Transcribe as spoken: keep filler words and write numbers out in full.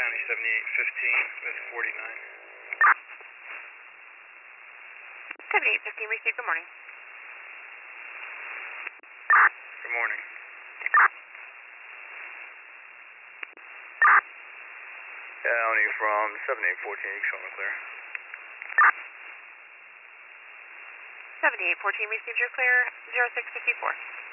County seventy-eight fifteen with forty-nine. seventy-eight fifteen, receive, good morning. Good morning. County from seventy-eight fourteen, you can show me clear. seventy-eight fourteen, received, you're clear, zero six fifty-four.